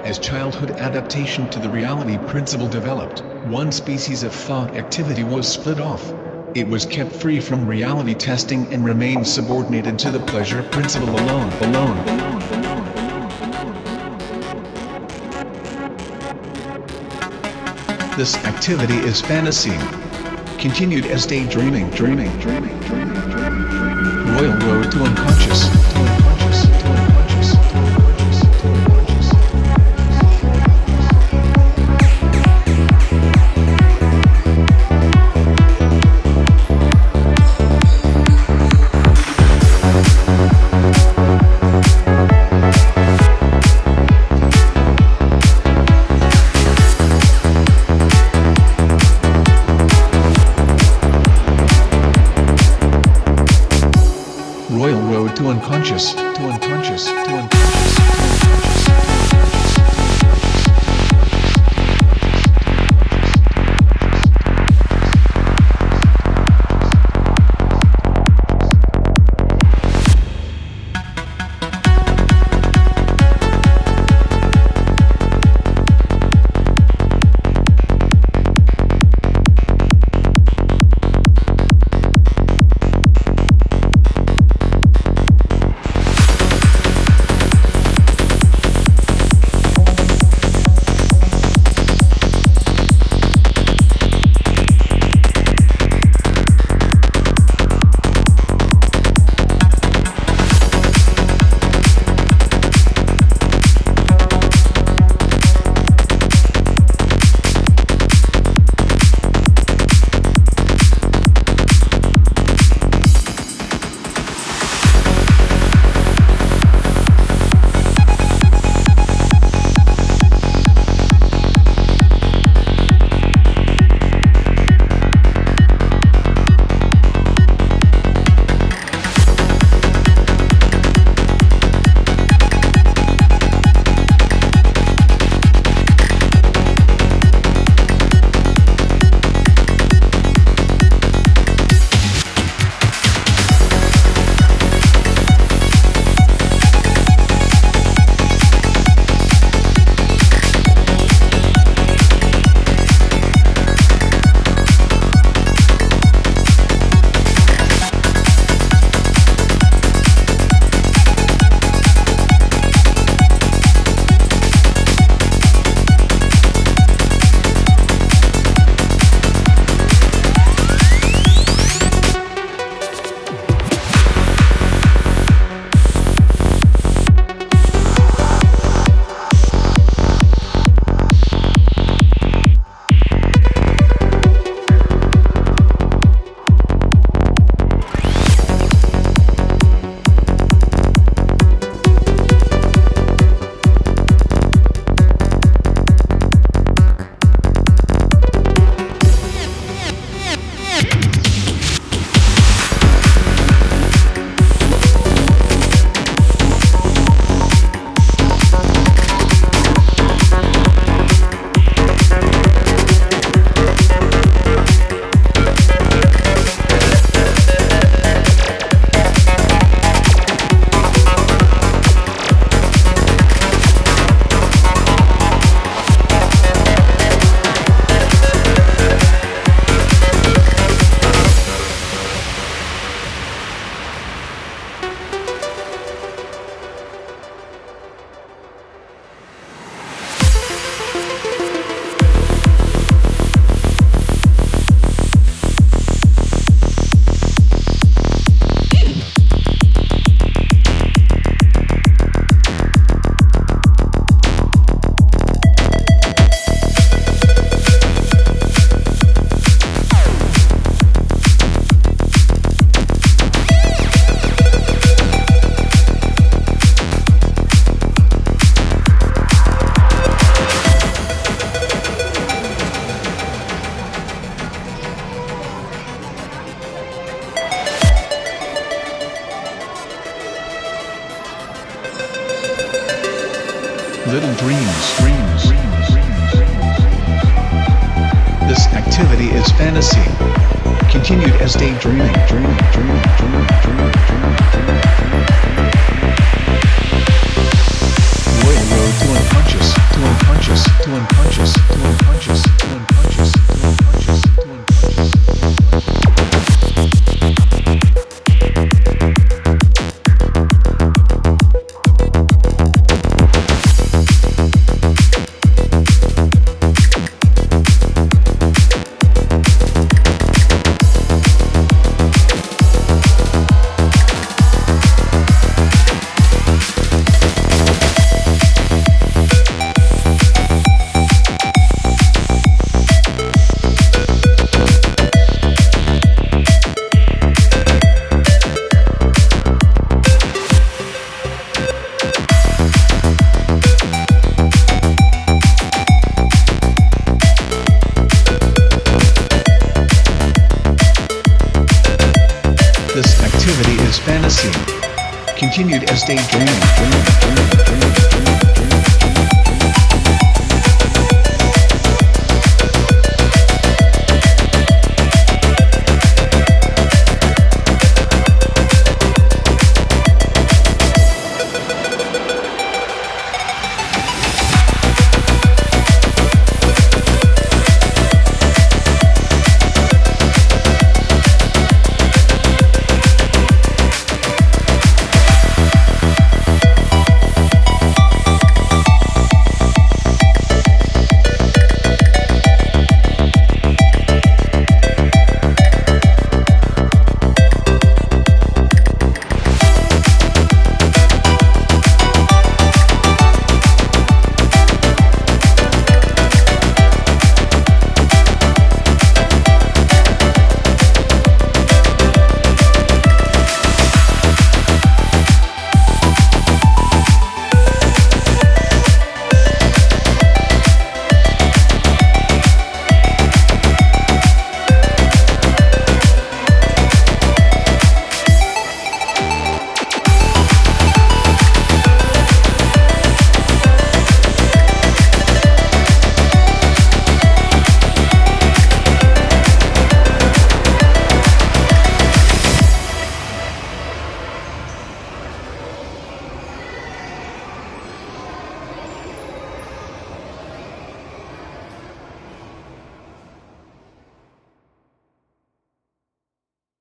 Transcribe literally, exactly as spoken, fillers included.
As childhood adaptation to the reality principle developed, one species of thought activity was split off. It was kept free from reality testing and remained subordinated to the pleasure principle alone, alone, alone, alone. This activity is fantasy, continued as daydreaming, dreaming, dreaming, dreaming, dreaming, dreaming. Royal road to unconscious, to unconscious, to unconscious, to unconscious, to unconscious. Royal road to unconscious, to unconscious, to unconscious, to Little dreams, dreams, dreams, dreams. This activity is fantasy, continued as daydreaming, dreaming, dreaming, dreaming, dreaming, dreaming, dreaming, dreaming. Royal road to unconscious, to continued as daydreaming.